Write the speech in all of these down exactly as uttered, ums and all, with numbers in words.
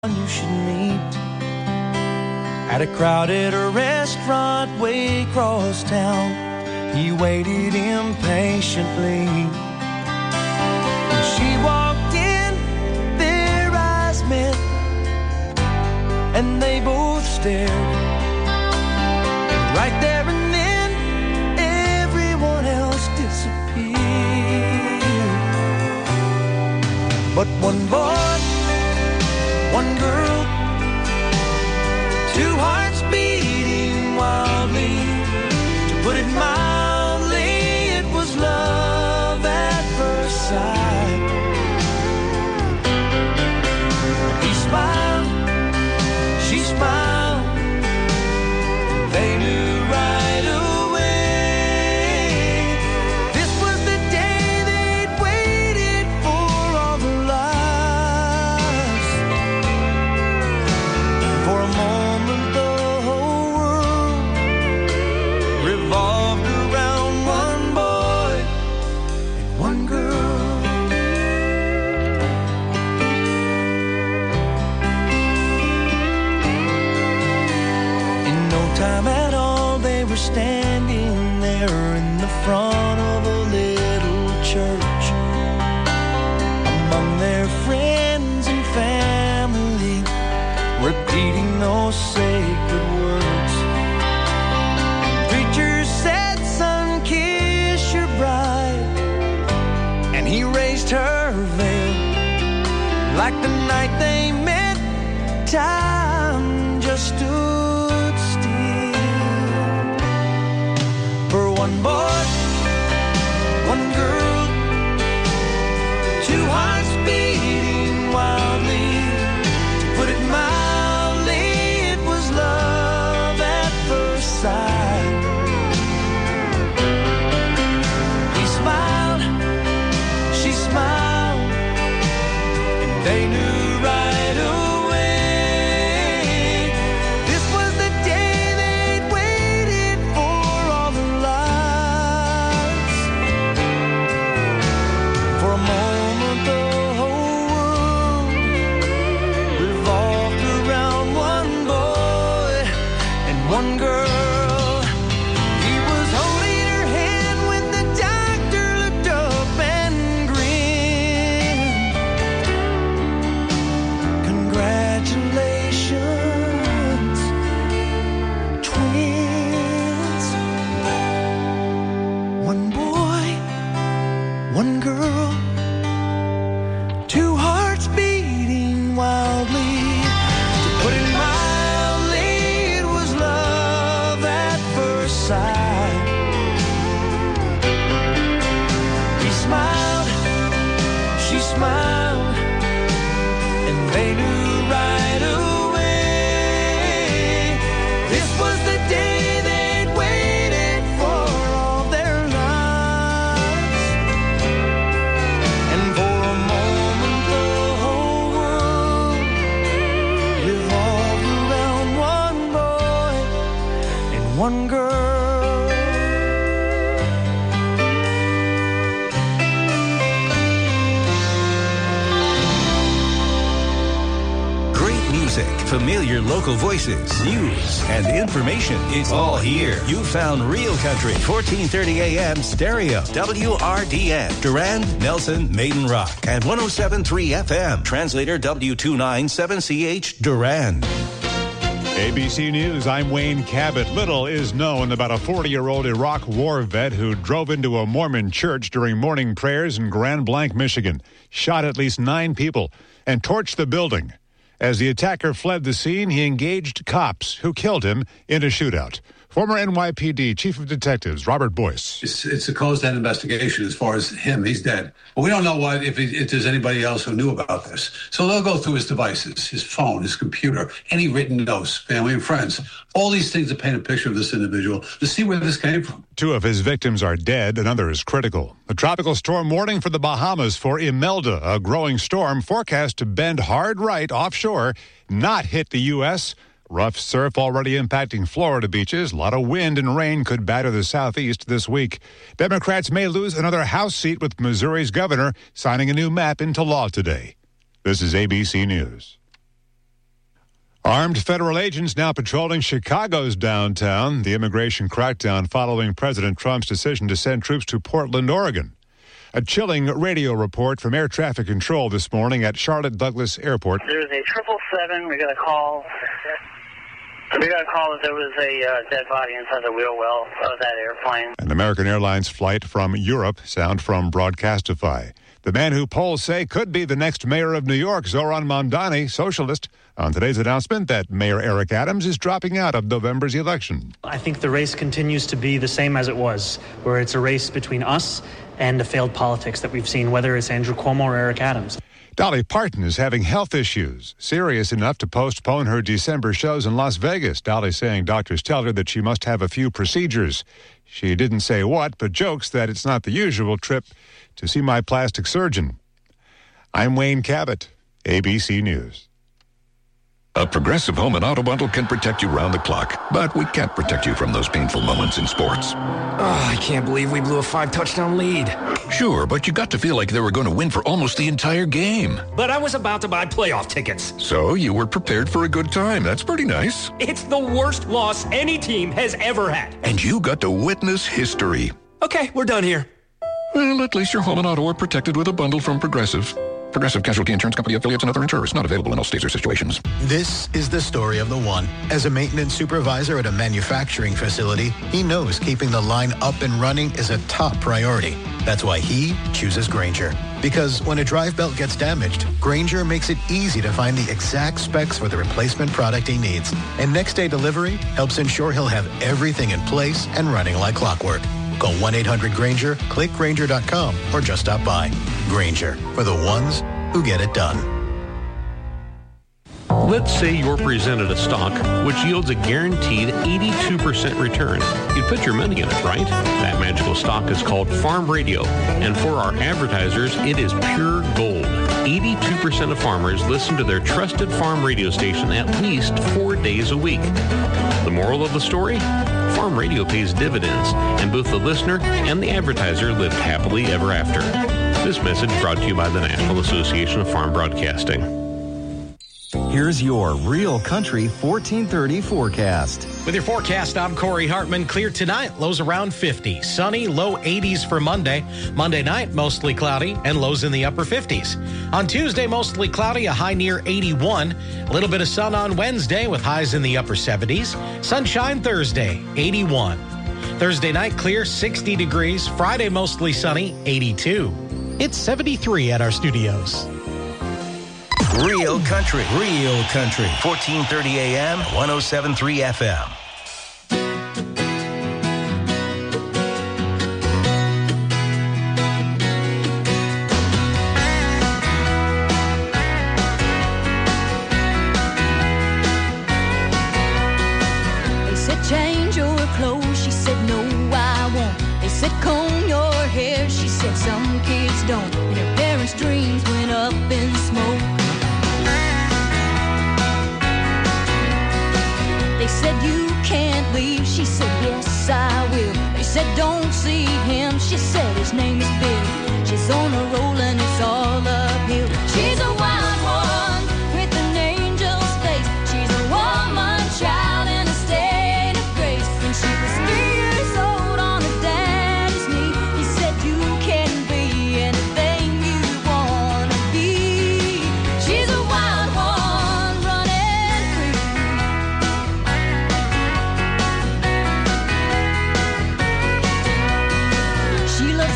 You should meet at a crowded restaurant way across town. He waited impatiently. When she walked in, their eyes met, and they both stared. And right there and then, everyone else disappeared. But one boy, one girl, two hearts beating wildly. To put it mildly, it was love at first sight. He smiled, she smiled, they knew right away. This was the day they'd waited for all their lives. For a moment the whole world revolved around one boy and one girl. In no time at all they were standing there in the front of a little church, among their friends and family, repeating those sacred words. Preacher said, son, kiss your bride. And he raised her veil. Like the night they met, time just stood still. For one boy, one girl, two hearts beating wildly. To put it mildly, it was love at first sight. He smiled, she smiled, and they knew right away. This was the day they'd waited for all their lives. For a moment the whole world revolved around one boy and one girl. He was holding her hand when the doctor looked up and grinned. Congratulations, twins. One boy, one girl, two hearts beating wildly. To put it mildly, it was love at first sight. He smiled, she smiled, and they knew right away. This was the day they'd waited for all their lives. And for a moment the whole world revolved around one boy and one girl. Great music, familiar local voices, news, and information. It's all here. You found Real Country, fourteen thirty A M stereo, W R D N, Durand, Nelson, Maiden Rock, and one oh seven point three F M, translator W two ninety-seven C H, Durand. A B C News, I'm Wayne Cabot. Little is known about a forty-year-old Iraq war vet who drove into a Mormon church during morning prayers in Grand Blanc, Michigan, shot at least nine people, and torched the building. As the attacker fled the scene, he engaged cops who killed him in a shootout. Former N Y P D Chief of Detectives Robert Boyce. It's, it's a closed-end investigation as far as him. He's dead. But we don't know what if, he, if there's anybody else who knew about this. So they'll go through his devices, his phone, his computer, any written notes, family and friends. All these things to paint a picture of this individual to see where this came from. Two of his victims are dead. Another is critical. A tropical storm warning for the Bahamas for Imelda, a growing storm forecast to bend hard right offshore, not hit the U S Rough surf already impacting Florida beaches. A lot of wind and rain could batter the southeast this week. Democrats may lose another House seat with Missouri's governor signing a new map into law today. This is A B C News. Armed federal agents now patrolling Chicago's downtown. The immigration crackdown following President Trump's decision to send troops to Portland, Oregon. A chilling radio report from air traffic control this morning at Charlotte Douglas Airport. There's a triple seven. We got a call. We got a call that there was a uh, dead body inside the wheel well of that airplane. An American Airlines flight from Europe. Sound from Broadcastify. The man who polls say could be the next mayor of New York, Zoran Mamdani, socialist, on today's announcement that Mayor Eric Adams is dropping out of November's election. I think the race continues to be the same as it was, where it's a race between us and the failed politics that we've seen, whether it's Andrew Cuomo or Eric Adams. Dolly Parton is having health issues, serious enough to postpone her December shows in Las Vegas. Dolly saying doctors tell her that she must have a few procedures. She didn't say what, but jokes that it's not the usual trip to see my plastic surgeon. I'm Wayne Cabot, A B C News. A Progressive Home and Auto Bundle can protect you round the clock, but we can't protect you from those painful moments in sports. Oh, I can't believe we blew a five-touchdown lead. Sure, but you got to feel like they were going to win for almost the entire game. But I was about to buy playoff tickets. So you were prepared for a good time. That's pretty nice. It's the worst loss any team has ever had. And you got to witness history. Okay, we're done here. Well, at least your home and auto are protected with a bundle from Progressive. Progressive Casualty Insurance Company affiliates and other insurers. Not available in all states or situations. This is the story of the one. As a maintenance supervisor at a manufacturing facility, he knows keeping the line up and running is a top priority. That's why he chooses Grainger. Because when a drive belt gets damaged, Grainger makes it easy to find the exact specs for the replacement product he needs. And next day delivery helps ensure he'll have everything in place and running like clockwork. Call one eight hundred Grainger, click Grainger dot com, or just stop by. Grainger, for the ones who get it done. Let's say you're presented a stock which yields a guaranteed eighty-two percent return. You'd put your money in it, right? That magical stock is called Farm Radio, and for our advertisers, it is pure gold. eighty-two percent of farmers listen to their trusted farm radio station at least four days a week. The moral of the story? Farm Radio pays dividends, and both the listener and the advertiser lived happily ever after. This message brought to you by the National Association of Farm Broadcasting. Here's your Real Country fourteen thirty forecast. With your forecast, I'm Corey Hartman. Clear tonight, lows around fifty. Sunny, low eighties for Monday. Monday night, mostly cloudy and lows in the upper fifties. On Tuesday, mostly cloudy, a high near eighty-one. A little bit of sun on Wednesday with highs in the upper seventies. Sunshine Thursday, eighty-one. Thursday night, clear, sixty degrees. Friday, mostly sunny, eighty-two. It's seventy-three at our studios. Real Country, Real Country, fourteen thirty A M, one oh seven point three F M. They said change your clothes, she said no I won't. They said comb your hair, she said some kids don't. And her parents' dreams went up in smoke. They said you can't leave, she said yes I will. They said don't see him, she said his name is Bill. She's on a roll and it's all uphill. She's a wild one with an angel's face. She's a woman child in a state of grace. When she was three years old on her daddy's knee, he said you can be anything you wanna be. She's a wild one running free. She loves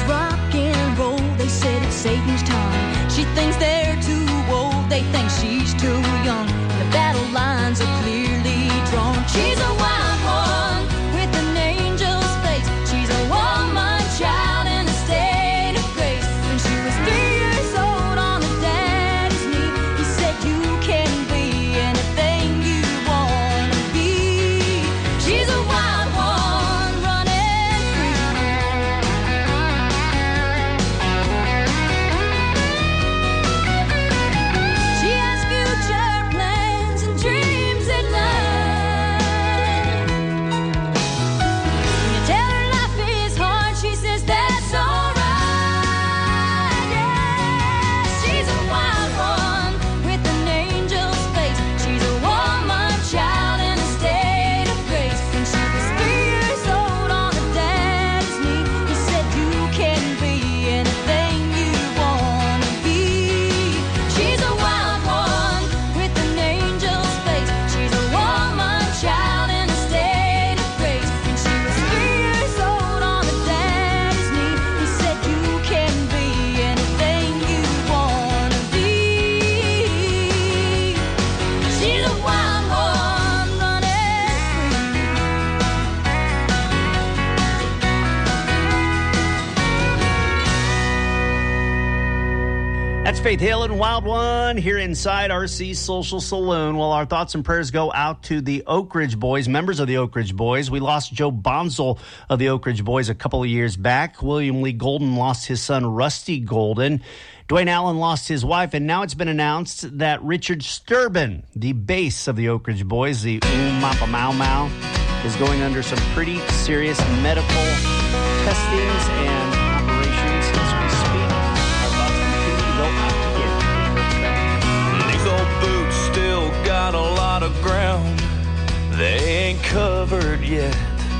Faith Hill and Wild One here inside R C's Social Saloon. Well, our thoughts and prayers go out to the Oak Ridge Boys, members of the Oak Ridge Boys. We lost Joe Bonzel of the Oak Ridge Boys a couple of years back. William Lee Golden lost his son, Rusty Golden. Dwayne Allen lost his wife, and now it's been announced that Richard Sturban, the bass of the Oak Ridge Boys, the Oom Mappa Mau Mau, is going under some pretty serious medical testings and operations as we speak. Our thoughts continue to go out to him. These old boots still got a lot of ground they ain't covered yet.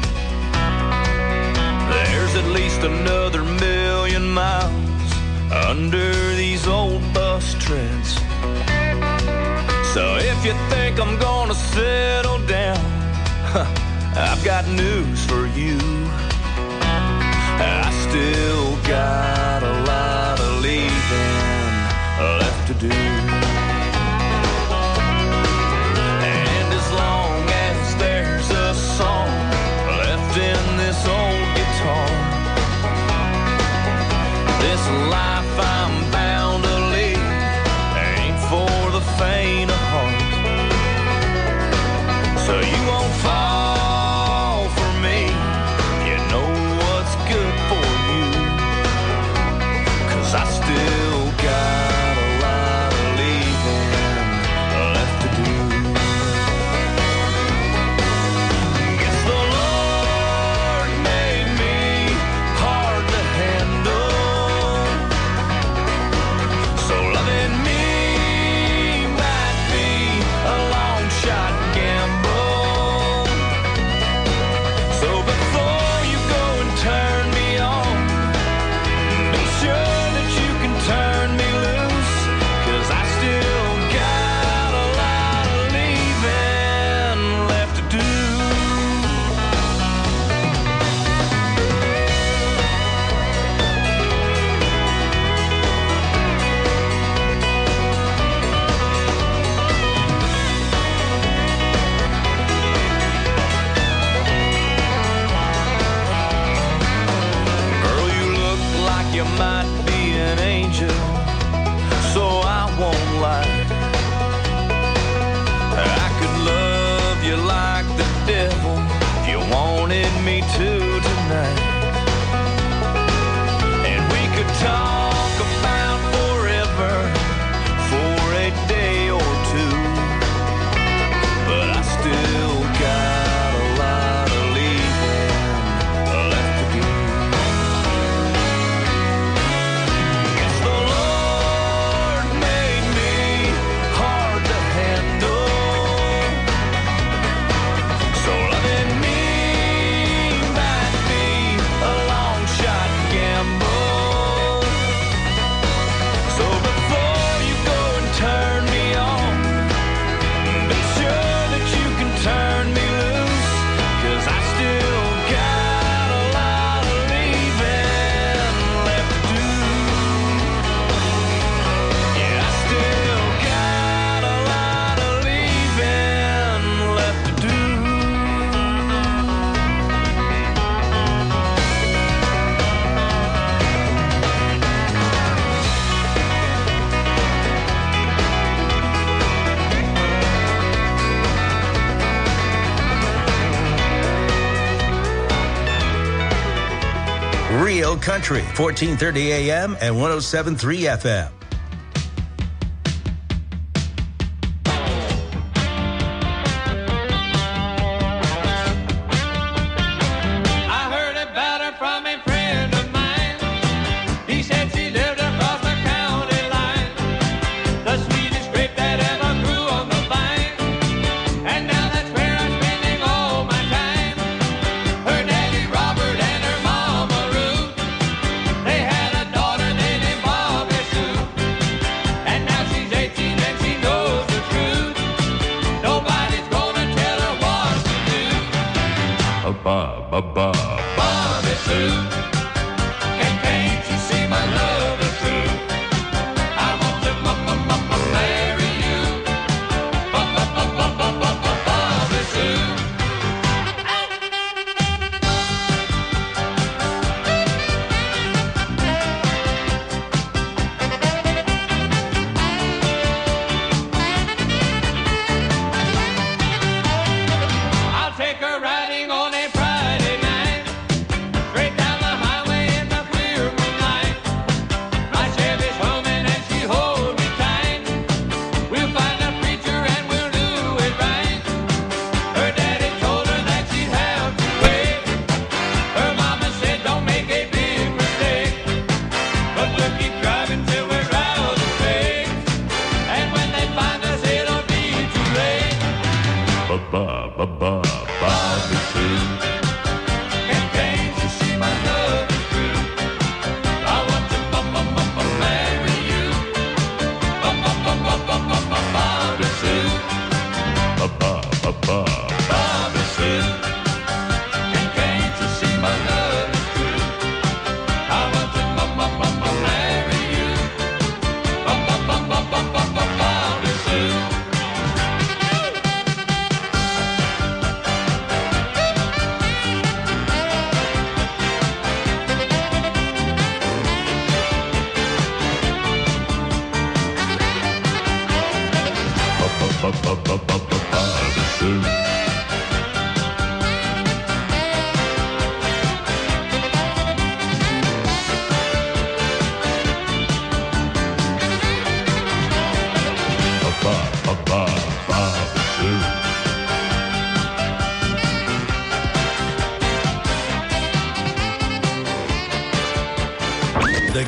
There's at least another million miles under these old bus treads. So if you think I'm gonna settle down, I've got news for you. I still got a lot of leaving left to do. And as long as there's a song left in this old guitar, this life I'm bound to lead ain't for the faint of heart. So you won't fall for me, you know what's good for you, 'cause I still got a lot of leaving left to do. Guess the Lord made me hard to handle, so loving me might be a long shot gamble. So before you go and turn me on, be sure that you can turn me loose, 'cause I still got a lot of leaving left to do. Girl, you look like you might be an angel, so I won't lie. I could love you like the devil if you wanted me to tonight. And we could talk about forever for a day or two, but I still got a lot of leaving left to do. Guess the Lord made me hard to handle, so loving me might be a long shot gamble. So before you go and turn me on, be sure that you can turn me loose, 'cause I still got a lot of leaving left to do. Yeah, I still got a lot of leaving left to do. Real Country, fourteen thirty A M and one oh seven point three F M. I heard about her from a friend of mine. He said she lived across the county line, the sweetest grape that ever grew on the vine. And now that's where I'm spending all my time. Her daddy Robert and her mama Ruth, they had a daughter they named Bobby Sue. And now she's eighteen and she knows the truth. Nobody's gonna tell her what to do. Bobby Sue, and can't you see my love is true? I want to m- m- m- m- marry you. B- b- b- b- b- b- b- Bobby Sue.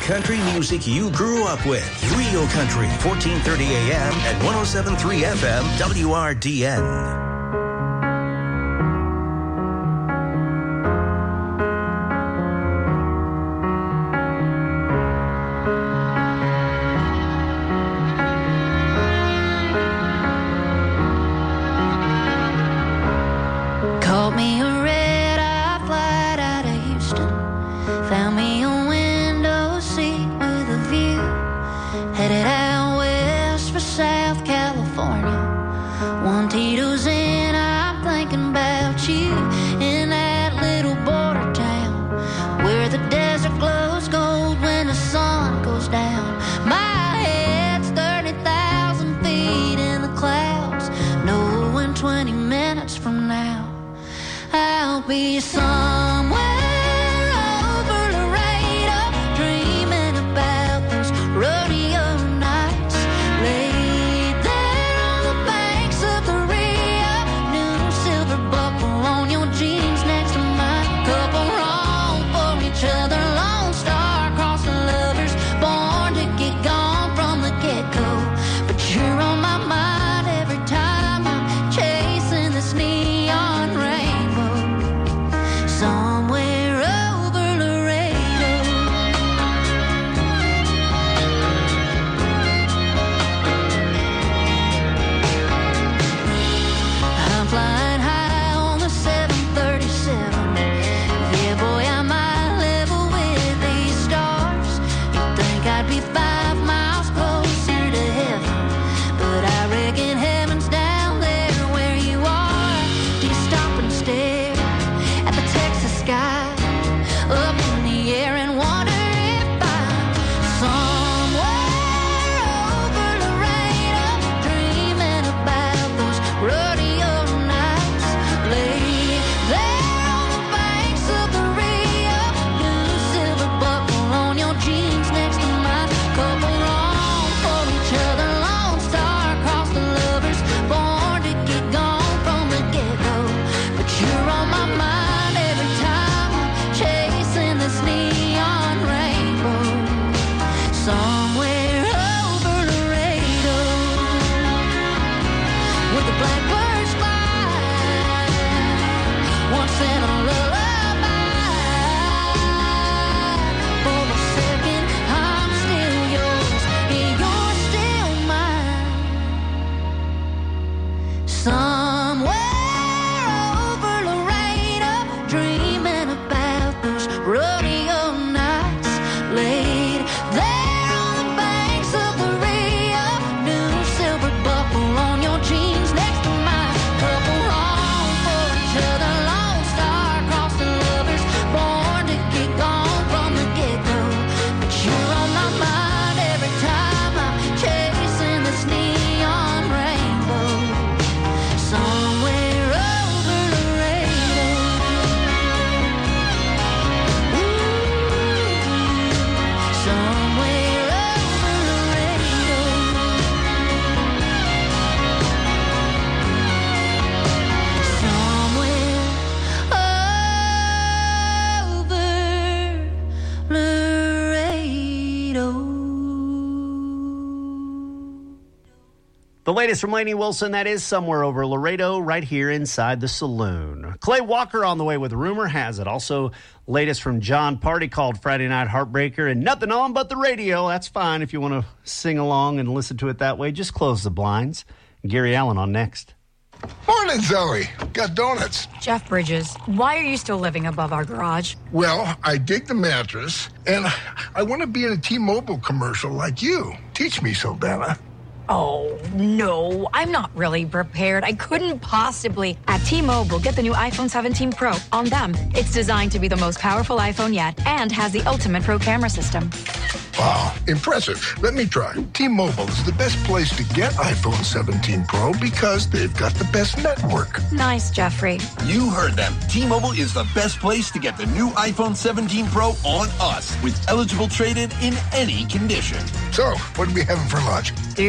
country music you grew up with. Real Country, fourteen thirty A M and one oh seven point three F M, W R D N. Caught me a red-eye flight out of Houston. Found me a window seat with a view. Headed out west for South California. One Tito's in, I'm thinking about you. In that little border town where the desert glows gold when the sun goes down. My head's thirty thousand feet in the clouds. Knowing twenty minutes from now I'll be somewhere over Laredo, dreaming about those rodeo nights. Laid there on the banks of the Rio, new silver buckle on your jeans next to mine. Couple wrong for each other, lone star crossing lovers, born to get gone from the get-go. But you're on my mind every time I'm chasing this neon rainbow. Somewhere over Laredo. I'm flying high on the seven thirty-seven. Yeah, boy, I might level with these stars. You'd think I'd be five miles closer to heaven, but I reckon heaven's down there where you are. Do you stop and stare at the Texas sky up in the air and wonder if I'm somewhere over Laredo, dreaming about those rodeo nights. Laid there on the banks of the Rio, new silver buckle on your jeans next to mine. Couple wrong for each other, lone star across the lovers, born to get gone from the get-go. But you're on my mind every time I'm chasing this neon rainbow. Somewhere over Laredo, where the blackbirds fly, once in a lullaby. For a second, I'm still yours, and you're still mine. Somewhere over Laredo, dreaming about those rodeo nights. Laid there on the banks of the Rio, new silver buckle on your jeans next to mine. Couple wrong for each other, lone star across the lovers, born to get gone from the get-go. But you're on my mind every time I'm chasing this neon rainbow. Somewhere over Laredo. Ooh, somewhere over Laredo. Somewhere over Laredo. The latest from Lainey Wilson, that is Somewhere Over Laredo, right here inside the saloon. Clay Walker on the way with Rumor Has It. Also, latest from John Party called Friday Night Heartbreaker, and nothing on but the radio. That's fine if you want to sing along and listen to it that way. Just close the blinds. Gary Allen on next. Morning, Zoe. Got donuts. Jeff Bridges, why are you still living above our garage? Well, I dig the mattress, and I want to be in a T-Mobile commercial like you. Teach me, Saldana. Oh, no, I'm not really prepared. I couldn't possibly. At T-Mobile, get the new iPhone seventeen Pro on them. It's designed to be the most powerful iPhone yet and has the ultimate Pro camera system. Wow, impressive. Let me try. T-Mobile is the best place to get iPhone seventeen Pro because they've got the best network. Nice, Jeffrey. You heard them. T-Mobile is the best place to get the new iPhone seventeen Pro on us with eligible trade-in in any condition. So, what are we having for lunch? Dude,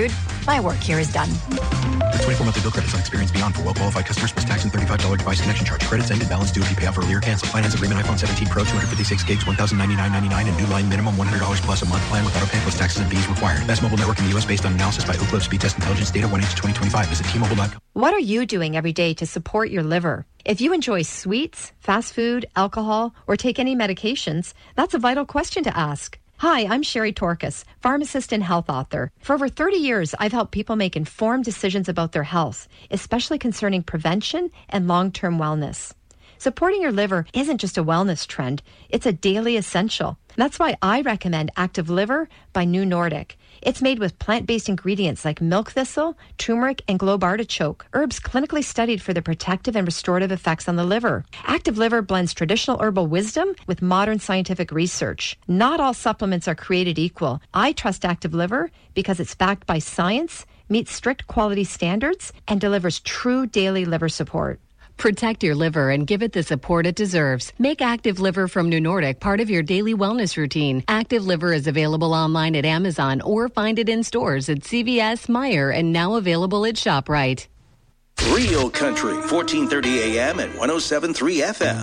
My work here is done. twenty-four monthly bill credits on experience beyond for well-qualified customers plus tax and thirty-five dollars device connection charge. Credits end and balance due if you pay off early or cancel. Finance agreement iPhone seventeen Pro, two hundred fifty-six gigs, one thousand ninety-nine ninety-nine, and new line minimum one hundred dollars plus a month plan with auto pay plus taxes and fees required. Best mobile network in the U S based on analysis by Ookla Speed Test Intelligence data one H twenty twenty-five. Visit T Mobile dot com. What are you doing every day to support your liver? If you enjoy sweets, fast food, alcohol, or take any medications, that's a vital question to ask. Hi, I'm Sherry Torkas, pharmacist and health author. For over thirty years, I've helped people make informed decisions about their health, especially concerning prevention and long-term wellness. Supporting your liver isn't just a wellness trend, it's a daily essential. That's why I recommend Active Liver by New Nordic. It's made with plant-based ingredients like milk thistle, turmeric, and globe artichoke, herbs clinically studied for their protective and restorative effects on the liver. Active Liver blends traditional herbal wisdom with modern scientific research. Not all supplements are created equal. I trust Active Liver because it's backed by science, meets strict quality standards, and delivers true daily liver support. Protect your liver and give it the support it deserves. Make Active Liver from New Nordic part of your daily wellness routine. Active Liver is available online at Amazon or find it in stores at C V S, Meijer, and now available at ShopRite. Real Country, fourteen thirty A M and one oh seven point three F M.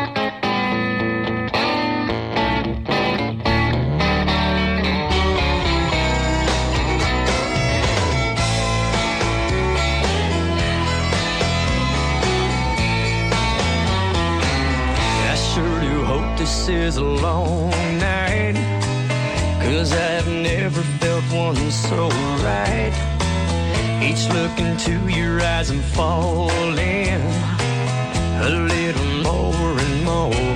This is a long night, 'cause I've never felt one so right. Each look into your eyes and falling a little more and more.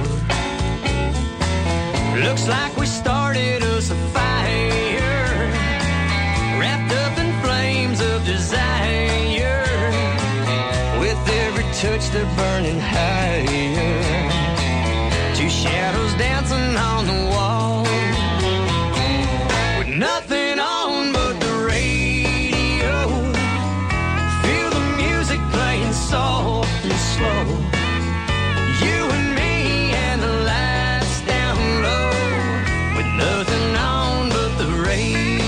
Looks like we started us a fire, wrapped up in flames of desire. With every touch they're burning higher. Two shadows dancing on the wall, with nothing on but the radio. Feel the music playing soft and slow. You and me and the lights down low, with nothing on but the radio.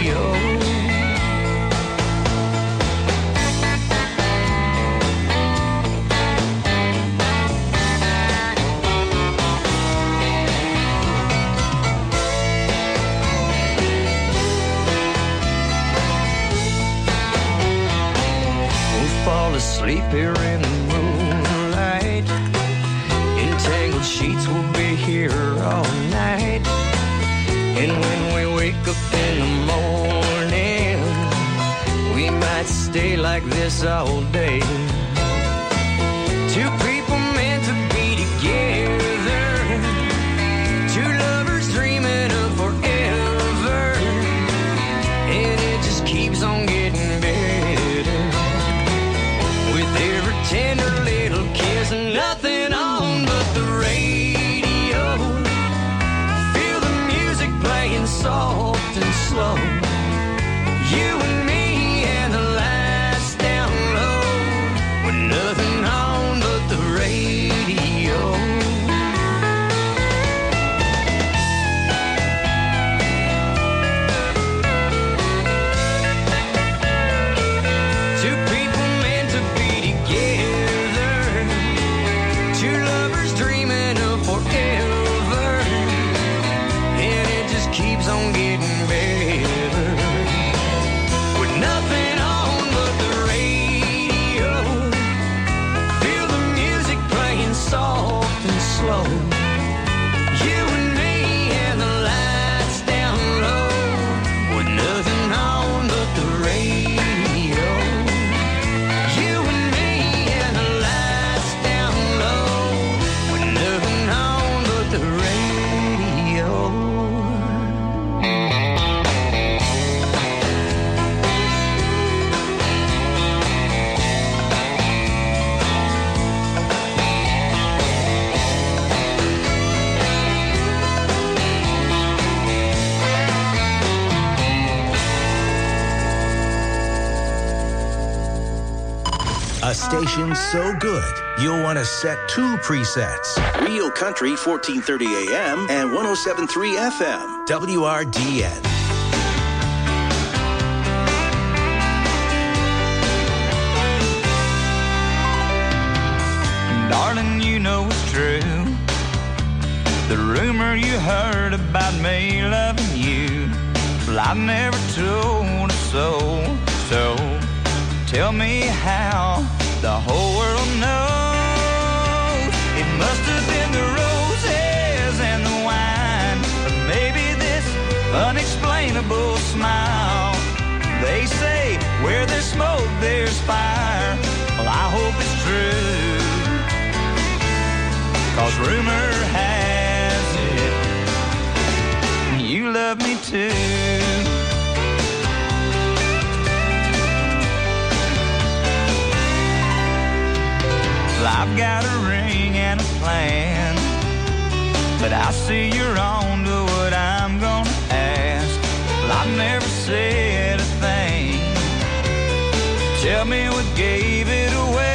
Fall asleep here in the moonlight. Entangled sheets will be here all night. And when we wake up in the morning, we might stay like this all day. Two people meant to be together, two lovers dreaming of forever, and it just keeps on getting better. Every tender little kiss and nothing on but the radio. Feel the music playing soft and slow. You and me and the lights down low, with nothing on but the radio. Two people meant to be together, two lovers dreaming of forever, and it just keeps on getting better, with nothing on but the radio. Feel the music playing soft and slow. You and me and the lights down low, with nothing on but the radio. A station so good, you'll want to set two presets. Real Country, fourteen thirty A M and one oh seven point three F M, W R D N. you heard about me loving you. Well, I've never told a soul. So tell me how the whole world knows. It must have been the roses and the wine, or maybe this unexplainable smile. They say where there's smoke, there's fire. Well, I hope it's true, 'cause rumor has it you love me too. Well, I've got a ring and a plan, but I see you're on to what I'm gonna ask. Well, I've never said a thing. Tell me what gave it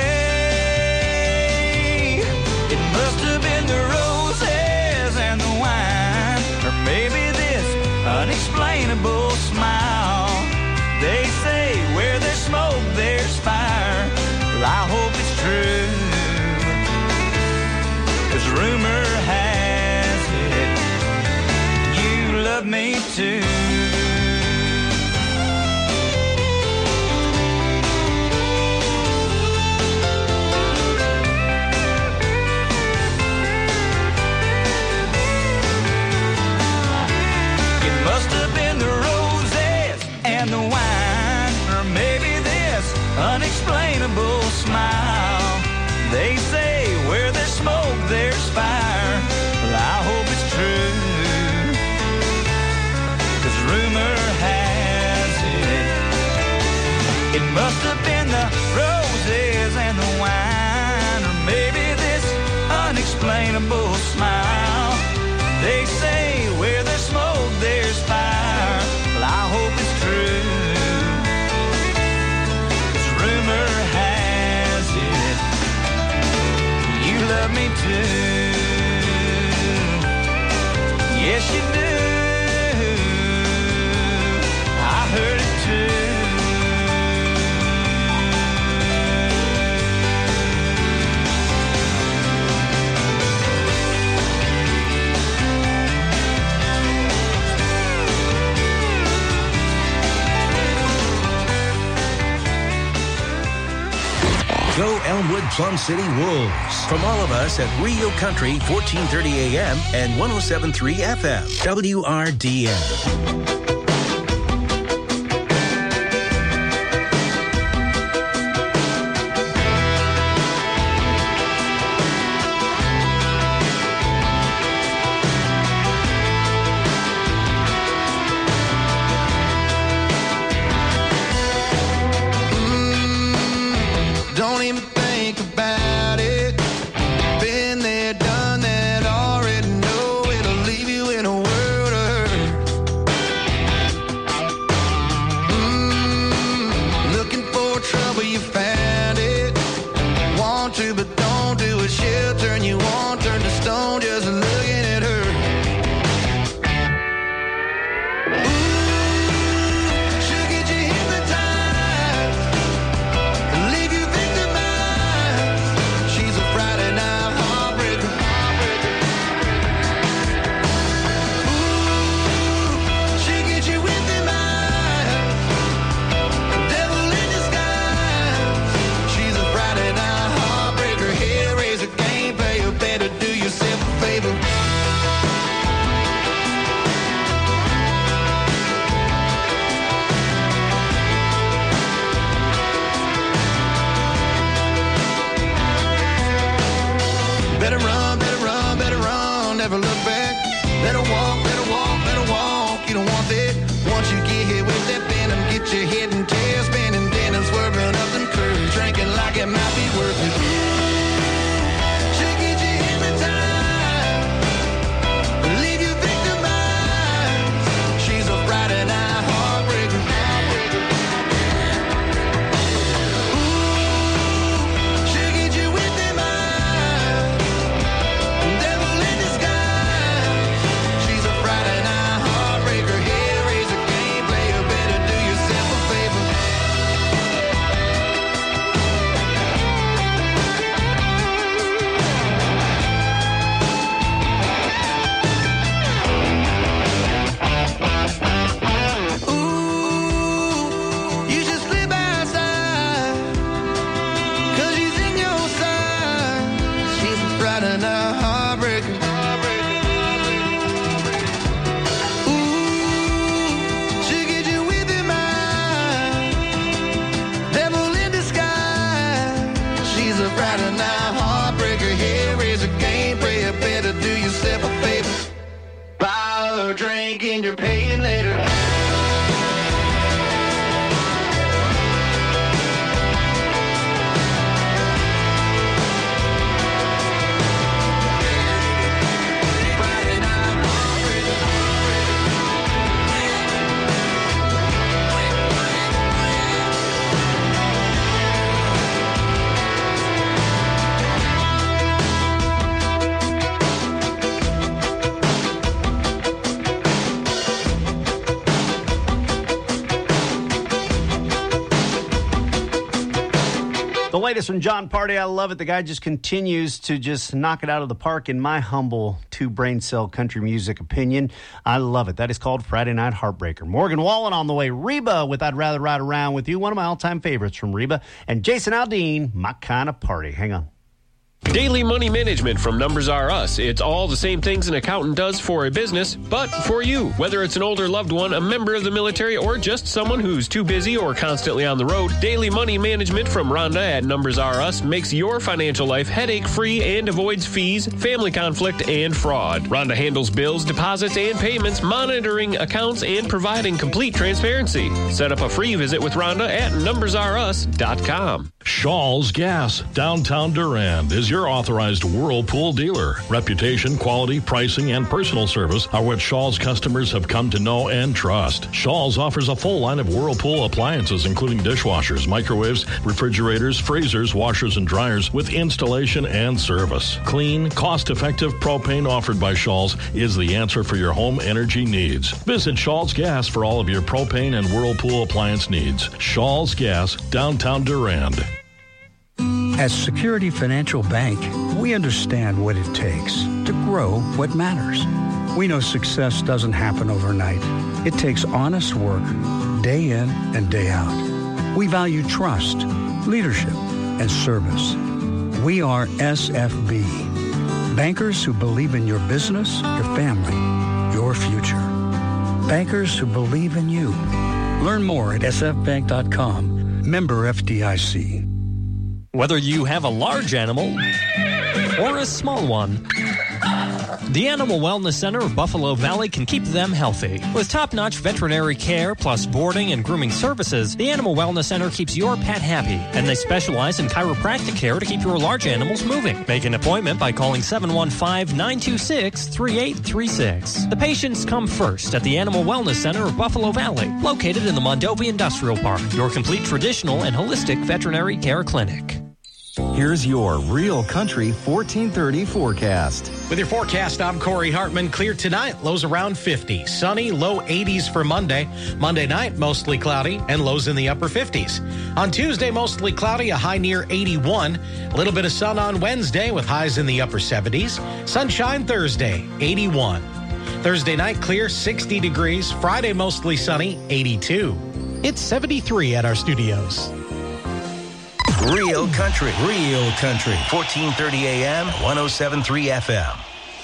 away. It must have been the roses and the wine, or maybe this unexplainable smile. They say where there's smoke, there's fire. Well, I hope it's true, 'cause rumor has it you love me too. Must have been the roses and the wine, or maybe this unexplainable smile. They say where there's smoke, there's fire. Well, I hope it's true, 'cause rumor has it it must have been the roses and the wine, or maybe this unexplainable smile. They say where there's smoke, there's fire. Well, I hope it's true, 'cause rumor has it you love me too. Yes, you do. I heard it too. Go Elmwood Plum City Wolves. From all of us at Real Country, fourteen thirty A M and one oh seven point three F M, W R D N. Friday night heartbreaker. Here is a game player. Better do yourself a favor. Buy a drink and you're paying later. The latest from John Party, I love it. The guy just continues to just knock it out of the park in my humble two-brain cell country music opinion. I love it. That is called Friday Night Heartbreaker. Morgan Wallen on the way. Reba with I'd Rather Ride Around With You, one of my all-time favorites from Reba. And Jason Aldean, My Kind of Party. Hang on. Daily money management from Numbers R Us. It's all the same things an accountant does for a business, but for you. Whether it's an older loved one, a member of the military, or just someone who's too busy or constantly on the road, daily money management from Rhonda at Numbers R Us makes your financial life headache-free and avoids fees, family conflict, and fraud. Rhonda handles bills, deposits, and payments, monitoring accounts, and providing complete transparency. Set up a free visit with Rhonda at numbers r us dot com. Shaw's Gas, downtown Durand, is your authorized Whirlpool dealer. Reputation, quality, pricing, and personal service are what Shaw's customers have come to know and trust. Shaw's offers a full line of Whirlpool appliances, including dishwashers, microwaves, refrigerators, freezers, washers, and dryers, with installation and service. Clean, cost-effective propane offered by Shaw's is the answer for your home energy needs. Visit Shaw's Gas for all of your propane and Whirlpool appliance needs. Shaw's Gas, downtown Durand. At Security Financial Bank, we understand what it takes to grow what matters. We know success doesn't happen overnight. It takes honest work, day in and day out. We value trust, leadership, and service. We are S F B, bankers who believe in your business, your family, your future. Bankers who believe in you. Learn more at s f bank dot com. Member F D I C. Whether you have a large animal or a small one, the Animal Wellness Center of Buffalo Valley can keep them healthy. With top-notch veterinary care plus boarding and grooming services, the Animal Wellness Center keeps your pet happy, and they specialize in chiropractic care to keep your large animals moving. Make an appointment by calling seven one five, nine two six, three eight three six. The patients come first at the Animal Wellness Center of Buffalo Valley, located in the Mondovi Industrial Park, your complete traditional and holistic veterinary care clinic. Here's your Real Country fourteen thirty forecast. With your forecast, I'm Corey Hartman. Clear tonight, lows around fifty. Sunny, low eighties for Monday. Monday night, mostly cloudy and lows in the upper fifties. On Tuesday, mostly cloudy, a high near eighty-one. A little bit of sun on Wednesday with highs in the upper seventies. Sunshine Thursday, eighty-one. Thursday night, clear, sixty degrees. Friday, mostly sunny, eighty-two. It's seventy-three at our studios. Real Country, Real Country, fourteen thirty A M, one oh seven point three F M.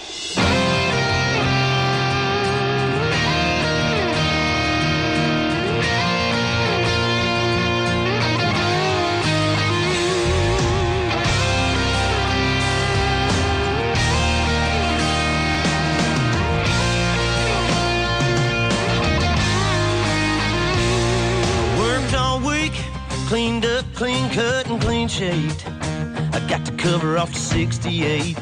Worked all week, cleaned up, clean cut, and clean shaved. I got to cover off the sixty-eight.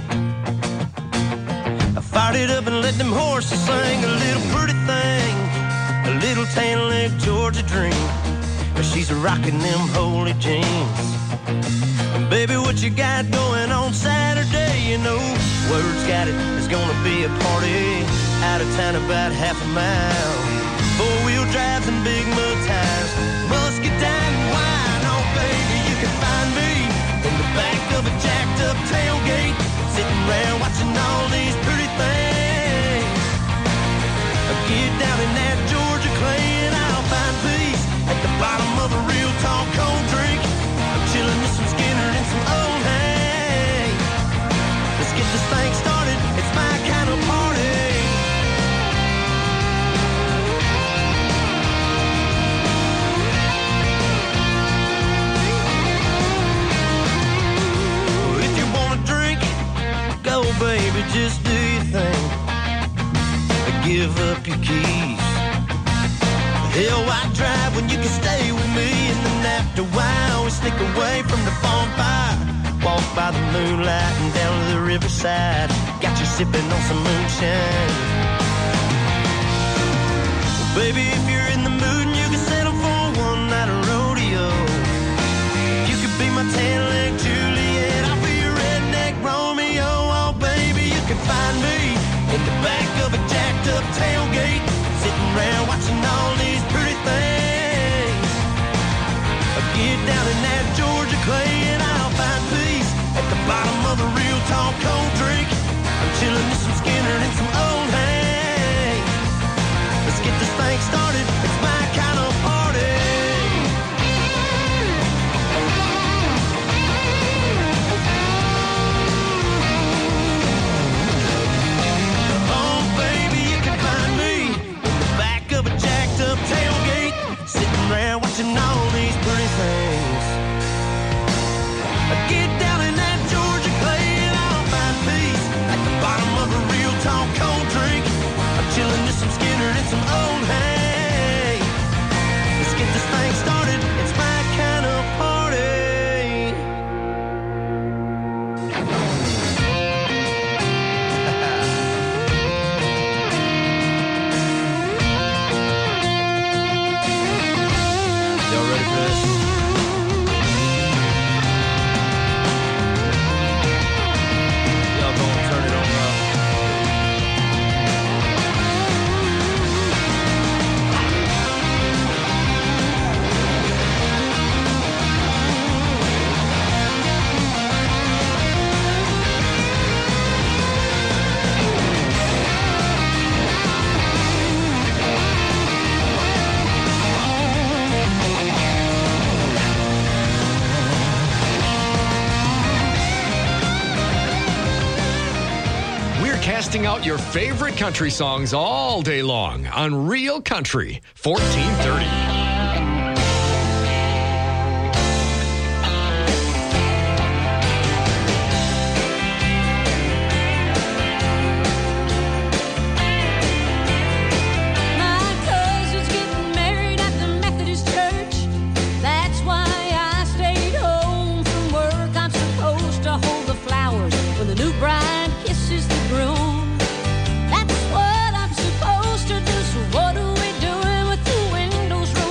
I fired it up and let them horses sing a little pretty thing, a little tan leg Georgia dream. But she's rocking them holy jeans. And baby, what you got going on Saturday? You know, word's got it, it's gonna be a party out of town about half a mile. Four-wheel drives and big mud tires, muscadine and wine. Oh, baby, you can find me in the back of a jacked-up tailgate, sitting around watching all these pretty things. Get down in that Georgia clay and I'll find peace at the bottom of a real tall cold drink. I'm chilling with some Skinner and some old hay. Let's get this thing started, it's my kind of party. just do your thing. Give up your keys. Hell, why drive when you can stay with me? And then after a while, we sneak away from the bonfire. Walk by the moonlight and down to the riverside. Got you sipping on some moonshine. Well, baby, if you're in the mood and you can settle for one night of rodeo, you could be my tan-leg Juliet. I'll be your redneck Romeo. Oh, baby, you can find me in the back of a jacked up tailgate, sitting around watching all these pretty things. I get down in that Georgia clay and I'll find peace at the bottom of a real tall cold drink. I'm chilling with some Skinner and some old Hank. Let's get this thing started. It's my kind of party. Up tailgate, sitting there watching all these pretty things. I get down in that Georgia clay and I'll find peace at the bottom of a real tall cold drink. I'm chilling with some Skinner and some old Hank. Let's get this thing started. It's my kind of party. Casting out your favorite country songs all day long on Real Country fourteen thirty. That's what I'm supposed to do. So what are we doing with the windows rolled?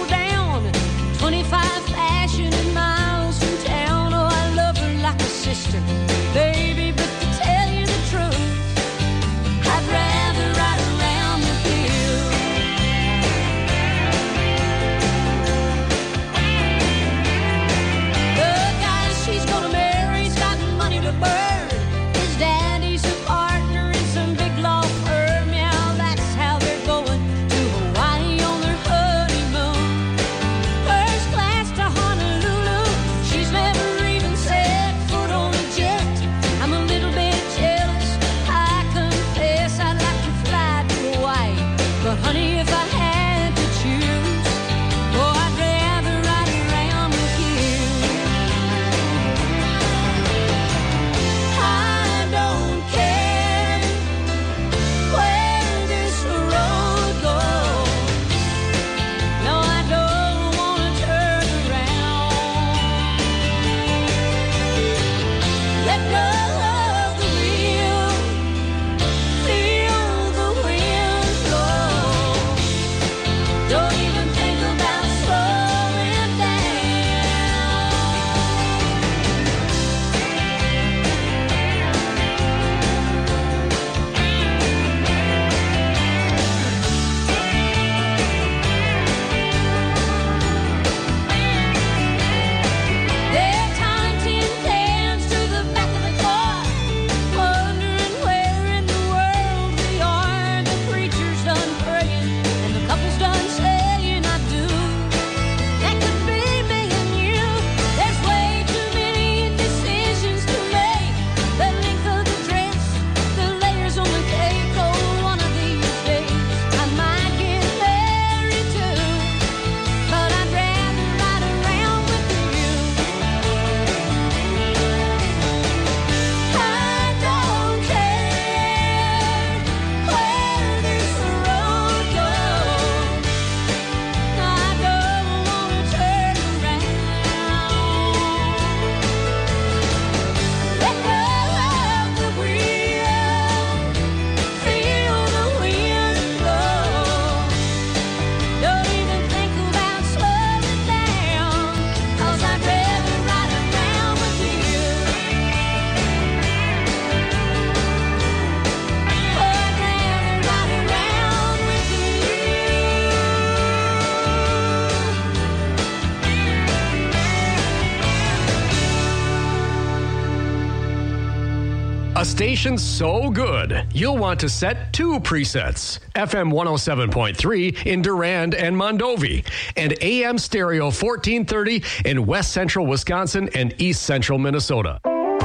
A station so good, you'll want to set two presets. F M one oh seven point three in Durand and Mondovi, and A M Stereo fourteen thirty in West Central Wisconsin and East Central Minnesota.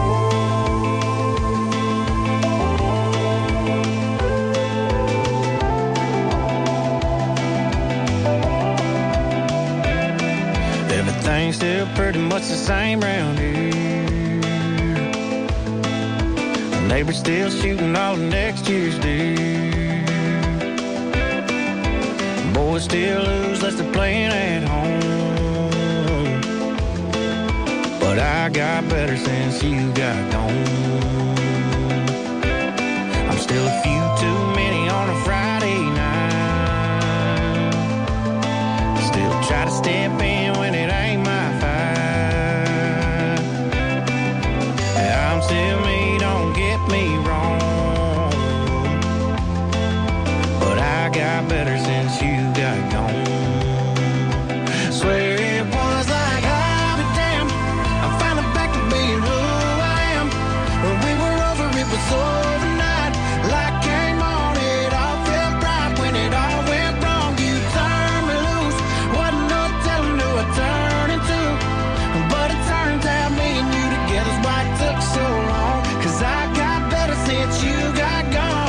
Everything's still pretty much the same around here. The neighbor's still shooting all of next year's deer. Boys still lose unless they're playing at home. But I got better since you got gone. I'm still a few too many on a Friday night. Still try to step in when it ain't my fight. I'm still me, don't get me wrong. But I got better since you got gone. Swear it was like I'll be damned, I'm finally back to being who I am. When we were over, it was overnight. Light came on, it all felt right. When it all went wrong, you turned me loose. Wasn't no telling who I turned into. But it turns out me and you together's why it took so long. Cause I got better since you got gone.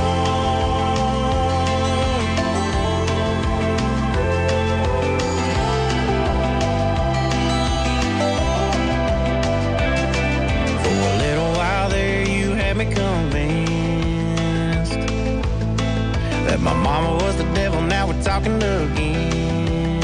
For a little while there you had me convinced that my mama was the devil, now we're talking again.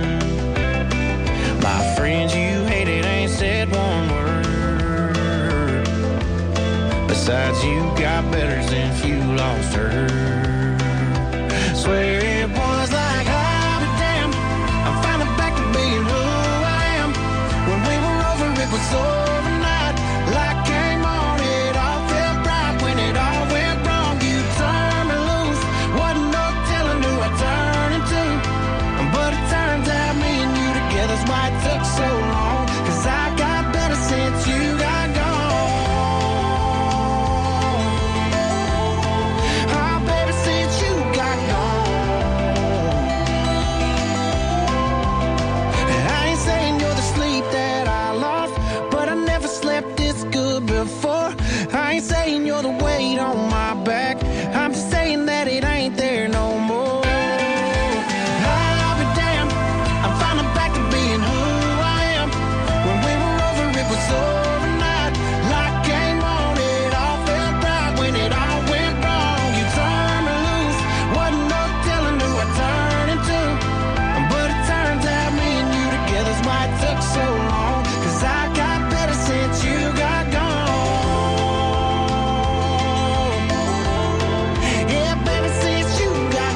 My friends you hated ain't said one word. Besides, you got better since you lost her. Swear it was like I'll be damned, I'm finally back to being who I am. When we were over, it was overnight. Light came on, it all felt right. When it all went wrong, you turned me loose. Wasn't no telling who I turned into. But it turns out me and you together's why it took so long. Cause I got better since you got gone. Oh, baby, since you got gone. And I ain't saying you're the sleep that I lost, but I never slept this good before. I ain't saying you're the weight on my back, I'm just saying that it ain't there no more. I'll be damned, I'm finally back to being who I am. When we were over, it was overnight. Light came on, it all felt right. When it all went wrong, you turned me loose. Wasn't no telling who I turned into. But it turns out me and you together's why it took so long. Cause I got better since you got gone. Yeah, baby, since you got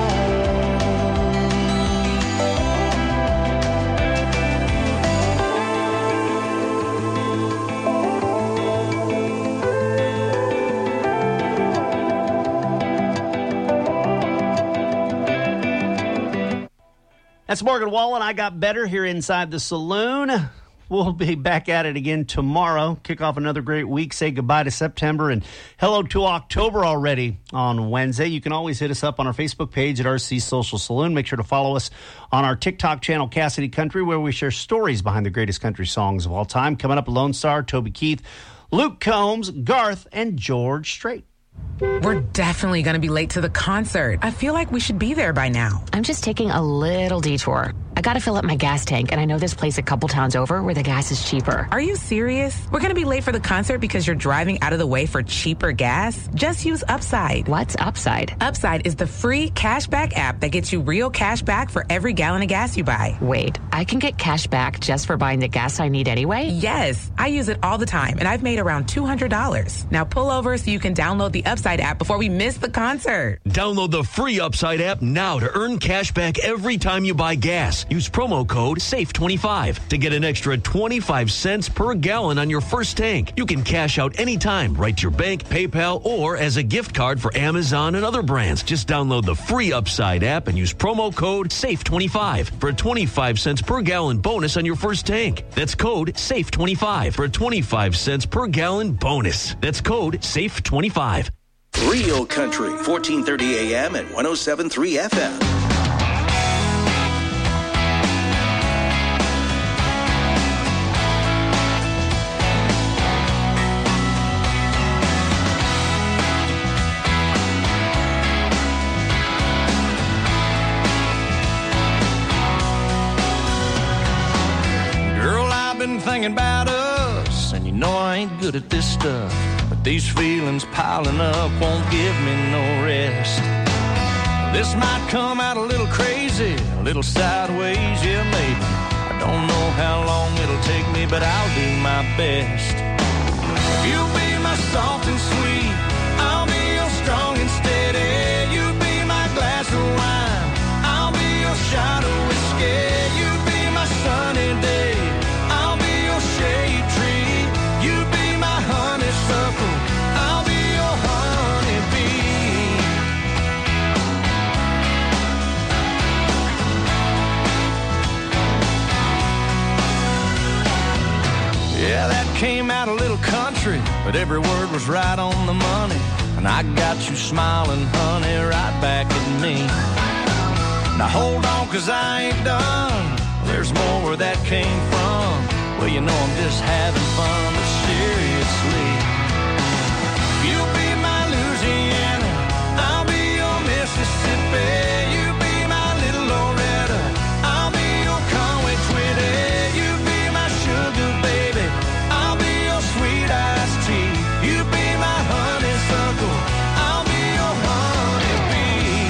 That's Morgan Wallen. I got better here inside the saloon. We'll be back at it again tomorrow. Kick off another great week. Say goodbye to September and hello to October already on Wednesday. You can always hit us up on our Facebook page at R C Social Saloon. Make sure to follow us on our TikTok channel, Cassidy Country, where we share stories behind the greatest country songs of all time. Coming up, Lone Star, Toby Keith, Luke Combs, Garth, and George Strait. We're definitely going to be late to the concert. I feel like we should be there by now. I'm just taking a little detour. I got to fill up my gas tank, and I know this place a couple towns over where the gas is cheaper. Are you serious? We're going to be late for the concert because you're driving out of the way for cheaper gas? Just use Upside. What's Upside? Upside is the free cashback app that gets you real cash back for every gallon of gas you buy. Wait, I can get cash back just for buying the gas I need anyway? Yes, I use it all the time, and I've made around two hundred dollars. Now pull over so you can download the Upside app before we miss the concert. Download the free Upside app now to earn cash back every time you buy gas. gas. Use promo code S A F E twenty-five to get an extra twenty-five cents per gallon on your first tank. You can cash out anytime, right to your bank, PayPal, or as a gift card for Amazon and other brands. Just download the free Upside app and use promo code S A F E twenty-five for a twenty-five cents per gallon bonus on your first tank. That's code S A F E twenty-five for a twenty-five cents per gallon bonus. That's code S A F E twenty-five. Real Country, fourteen thirty A M and one oh seven point three F M. Girl, I've been thinking about us, and you know I ain't good at this stuff. But these feelings piling up won't give me no rest. This might come out a little crazy, a little sideways, yeah, maybe. I don't know how long it'll take me, but I'll do my best. You'll be my soft and sweet, I'll be your strong and steady. You be my glass of wine, I'll be your shot of whiskey. You be my sunny day, I'll be your shade tree. You be my honeysuckle, I'll be your honeybee. Yeah, that came out a little country, but every word was right on the money. And I got you smiling, honey, right back at me. Now hold on, cause I ain't done. There's more where that came from. Well, you know I'm just having fun, but seriously. You'll be my Louisiana, I'll be your Mississippi. You be my little Loretta, I'll be your Conway Twitty. You be my sugar baby, I'll be your sweet iced tea. You be my honeysuckle, I'll be your honeybee.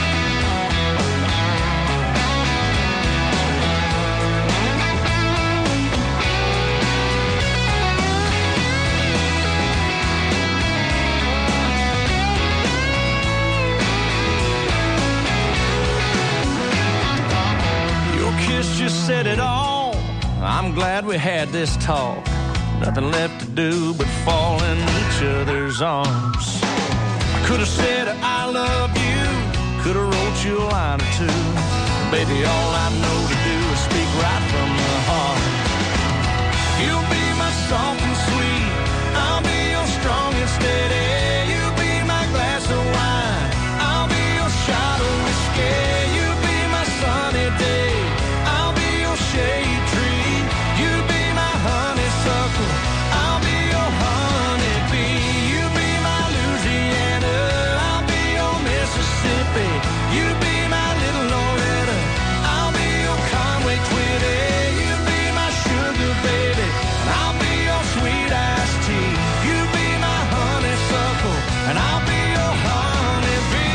Your kiss just said it all. I'm glad we had this talk. Nothing left to do but fall in each other's arms. I could have said I love you, could have wrote you a line or two. Baby, all I know to do is speak right from the heart. You'll be my soft and sweet, I'll be your strong and steady. You be my glass of wine, I'll be your shot of whiskey. You be my sunny day, I'll be your shade tree. You be my honeysuckle, I'll be your honeybee. You be my Louisiana, I'll be your Mississippi. You be my little Loretta, I'll be your Conway Twitty. You be my sugar baby, and I'll be your sweet iced tea. You be my honeysuckle, and I'll be your honeybee.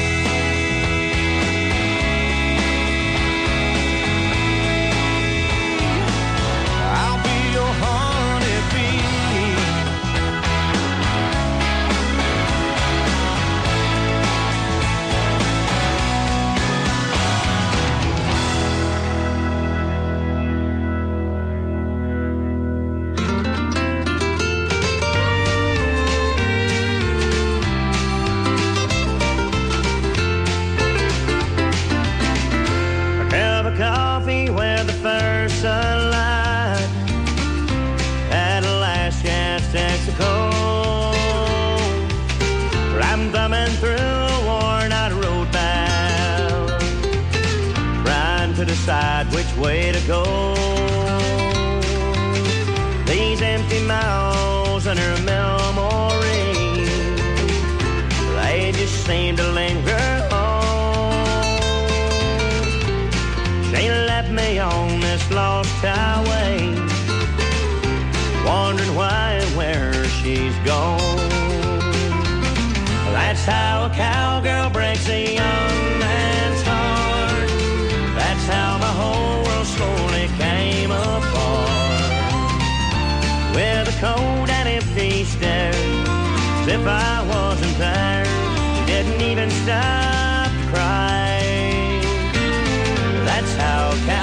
I'll be your honeybee. A cup of coffee with the first sunlight, at a last chance Texaco. I'm thumbing through a worn-out road map, trying to decide which way to go. These empty miles in her memory, they just seem to linger on. She left me on this lost highway, wondering why and where she's gone. That's how a cowgirl breaks a young man's heart. That's how my whole world slowly came apart. With a cold and empty stare, as if I wasn't there. She didn't even stop to cry. That's how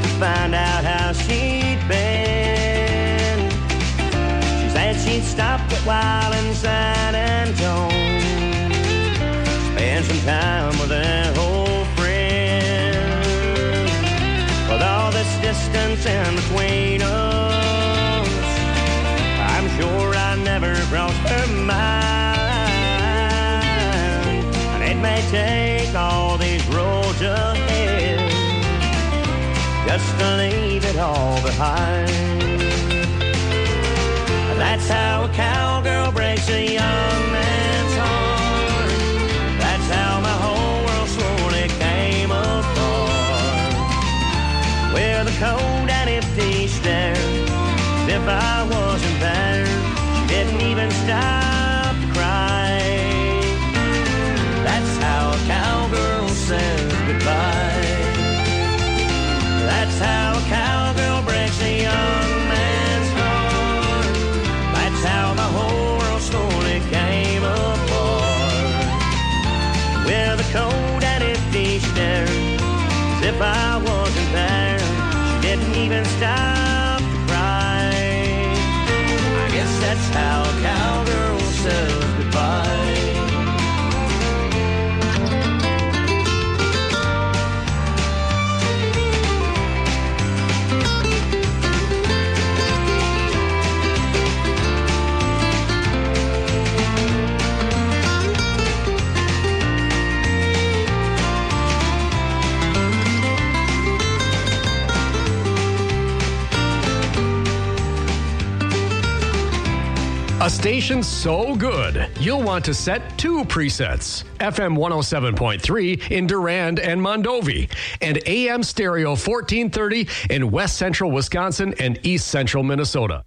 find out how she'd been. She said she'd stopped a while in San Antone, spend some time with her old friend. With all this distance in between us, I'm sure I never crossed her mind. And it may take all these roads ahead just to leave it all behind. That's how a cowgirl breaks a young man's heart. That's how my whole world slowly came apart. With a cold and empty stare, as if I wasn't there. She didn't even stop to cry. That's how a cowgirl says goodbye. That's how a cowgirl breaks a young man's heart. That's how the whole world slowly came apart. With a cold and empty stare, as if I wasn't there. She didn't even stop to cry. I guess that's how a cowgirl says goodbye. A station so good, you'll want to set two presets. F M one oh seven point three in Durand and Mondovi, and A M Stereo fourteen thirty in West Central Wisconsin and East Central Minnesota.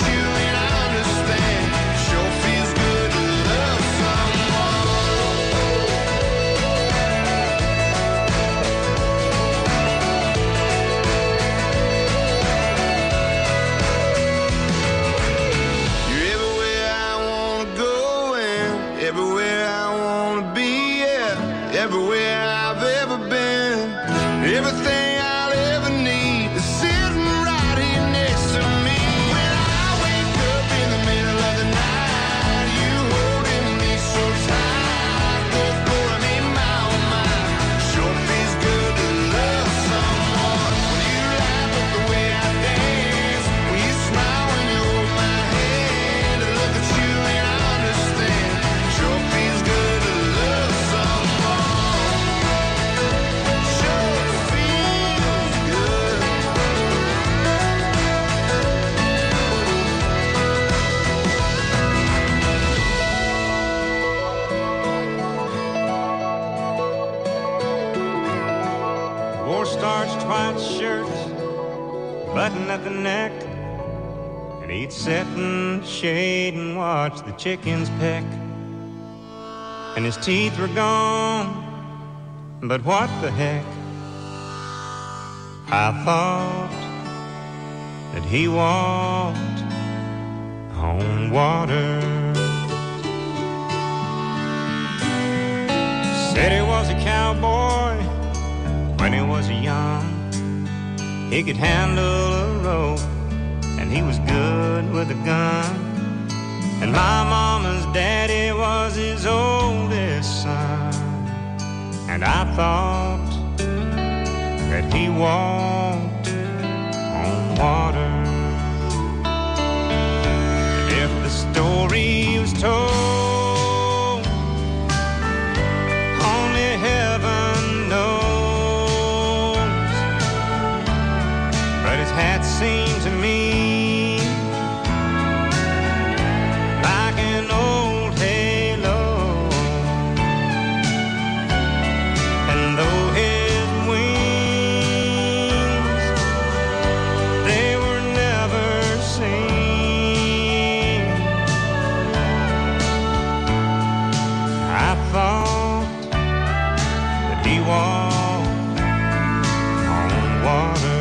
Sure feels good to love someone. button at the neck, and he'd sit in the shade and watch the chickens peck. And his teeth were gone, but what the heck? I thought that he walked on water. Said he was a cowboy when he was young. He could handle a rope, and he was good with a gun. And my mama's daddy was his oldest son. And I thought that he walked on water. And if the story was told, only heaven knows. But his hat seemed to me like an old halo. And though his wings, they were never seen, I thought that he walked on water.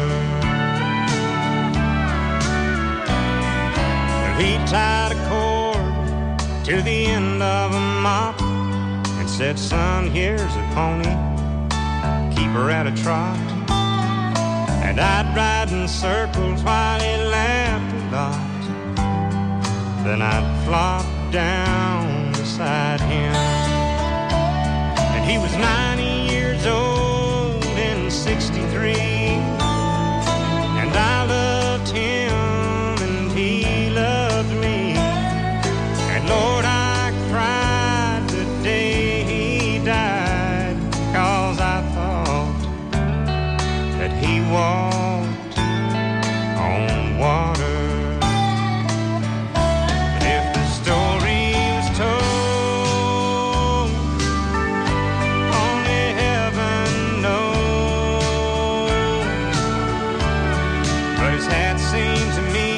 He tied a cord to the end of a mop and said, son, here's a pony, keep her at a trot. And I'd ride in circles while he laughed a lot. Then I'd flop down beside him. And he was ninety years old in sixty-three. And I loved him and he loved me. And Lord, I cried the day he died, 'cause I thought that he walked on water. If the story was told, only heaven knows. But his hat seemed to me